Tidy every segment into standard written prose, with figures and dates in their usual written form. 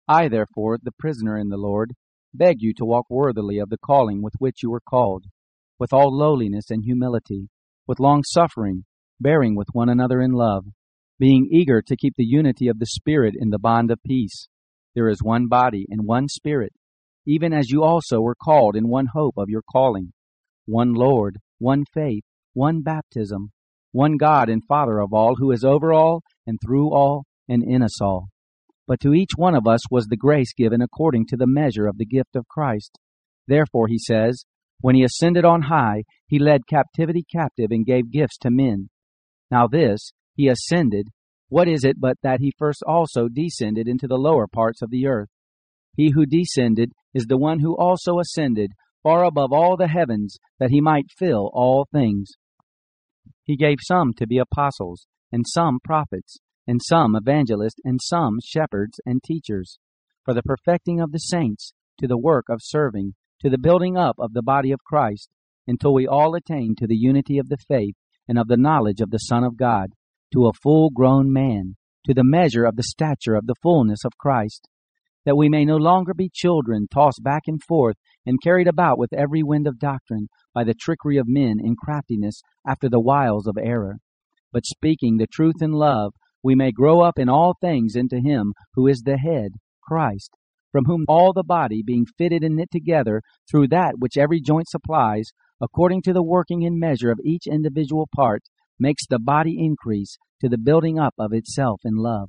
I, therefore, the prisoner in the Lord, beg you to walk worthily of the calling with which you were called, with all lowliness and humility, with long-suffering, bearing with one another in love, being eager to keep the unity of the Spirit in the bond of peace. There is one body and one Spirit, even as you also were called in one hope of your calling, one Lord, one faith, one baptism, one God and Father of all, who is over all and through all and in us all. But to each one of us was the grace given according to the measure of the gift of Christ. Therefore, he says, when he ascended on high, he led captivity captive and gave gifts to men. Now this, he ascended, what is it but that he first also descended into the lower parts of the earth? He who descended is the one who also ascended far above all the heavens, that he might fill all things. He gave some to be apostles, and some prophets, and some evangelists, and some shepherds and teachers, for the perfecting of the saints, to the work of serving, to the building up of the body of Christ, until we all attain to the unity of the faith and of the knowledge of the Son of God, to a full-grown man, to the measure of the stature of the fullness of Christ, that we may no longer be children, tossed back and forth, and carried about with every wind of doctrine, by the trickery of men in craftiness after the wiles of error. But speaking the truth in love, we may grow up in all things into him who is the head, Christ, from whom all the body, being fitted and knit together through that which every joint supplies, according to the working in measure of each individual part, makes the body increase to the building up of itself in love.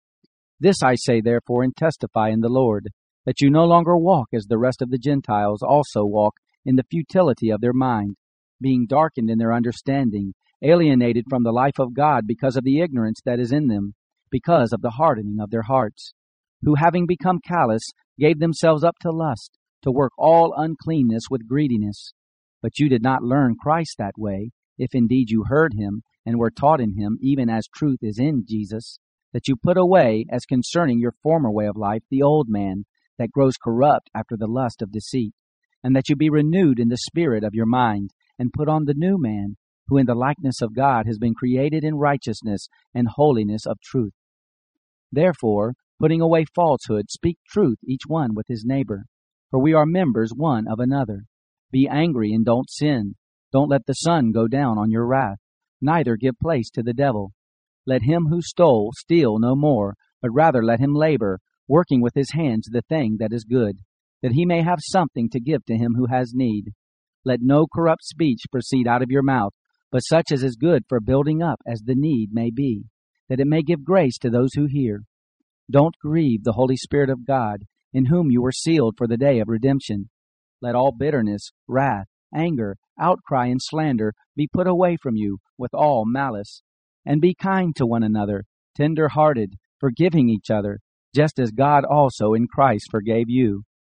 This I say therefore and testify in the Lord, that you no longer walk as the rest of the Gentiles also walk in the futility of their mind, being darkened in their understanding, alienated from the life of God because of the ignorance that is in them, because of the hardening of their hearts, who having become callous, gave themselves up to lust, to work all uncleanness with greediness. But you did not learn Christ that way, if indeed you heard him, and were taught in him, even as truth is in Jesus, that you put away, as concerning your former way of life, the old man, that grows corrupt after the lust of deceit, and that you be renewed in the spirit of your mind, and put on the new man, who in the likeness of God has been created in righteousness and holiness of truth. Therefore, putting away falsehood, speak truth each one with his neighbor, for we are members one of another. Be angry and don't sin. Don't let the sun go down on your wrath, neither give place to the devil. Let him who stole steal no more, but rather let him labor, working with his hands the thing that is good, that he may have something to give to him who has need. Let no corrupt speech proceed out of your mouth, but such as is good for building up as the need may be, that it may give grace to those who hear. Don't grieve the Holy Spirit of God, in whom you were sealed for the day of redemption. Let all bitterness, wrath, anger, outcry, and slander be put away from you with all malice. And be kind to one another, tender-hearted, forgiving each other, just as God also in Christ forgave you.